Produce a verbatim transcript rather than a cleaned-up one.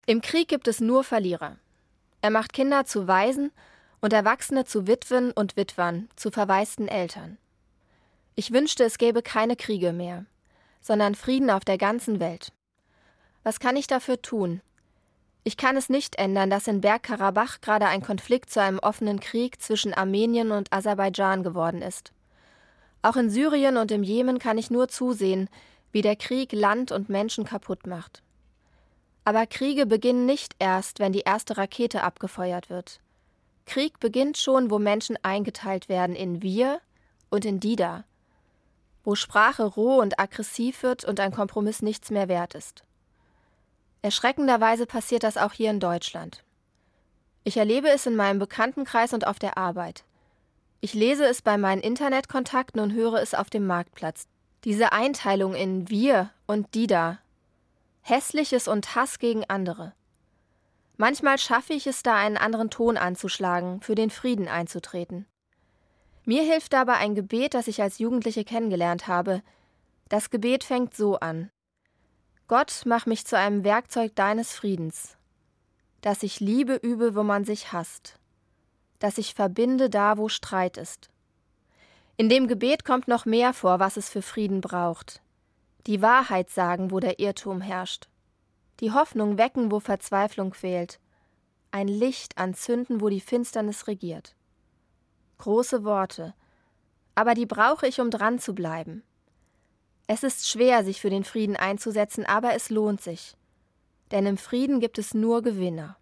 Im Krieg gibt es nur Verlierer. Er macht Kinder zu Waisen und Erwachsene zu Witwen und Witwern, zu verwaisten Eltern. Ich wünschte, es gäbe keine Kriege mehr, sondern Frieden auf der ganzen Welt. Was kann ich dafür tun? Ich kann es nicht ändern, dass in Bergkarabach gerade ein Konflikt zu einem offenen Krieg zwischen Armenien und Aserbaidschan geworden ist. Auch in Syrien und im Jemen kann ich nur zusehen, wie der Krieg Land und Menschen kaputt macht. Aber Kriege beginnen nicht erst, wenn die erste Rakete abgefeuert wird. Krieg beginnt schon, wo Menschen eingeteilt werden in wir und in die da, wo Sprache roh und aggressiv wird und ein Kompromiss nichts mehr wert ist. Erschreckenderweise passiert das auch hier in Deutschland. Ich erlebe es in meinem Bekanntenkreis und auf der Arbeit. Ich lese es bei meinen Internetkontakten und höre es auf dem Marktplatz. Diese Einteilung in wir und die da. Hässliches und Hass gegen andere. Manchmal schaffe ich es da, einen anderen Ton anzuschlagen, für den Frieden einzutreten. Mir hilft dabei ein Gebet, das ich als Jugendliche kennengelernt habe. Das Gebet fängt so an: Gott, mach mich zu einem Werkzeug deines Friedens, dass ich Liebe übe, wo man sich hasst, dass ich verbinde da, wo Streit ist. In dem Gebet kommt noch mehr vor, was es für Frieden braucht. Die Wahrheit sagen, wo der Irrtum herrscht. Die Hoffnung wecken, wo Verzweiflung fehlt. Ein Licht anzünden, wo die Finsternis regiert. Große Worte, aber die brauche ich, um dran zu bleiben. Es ist schwer, sich für den Frieden einzusetzen, aber es lohnt sich. Denn im Frieden gibt es nur Gewinner.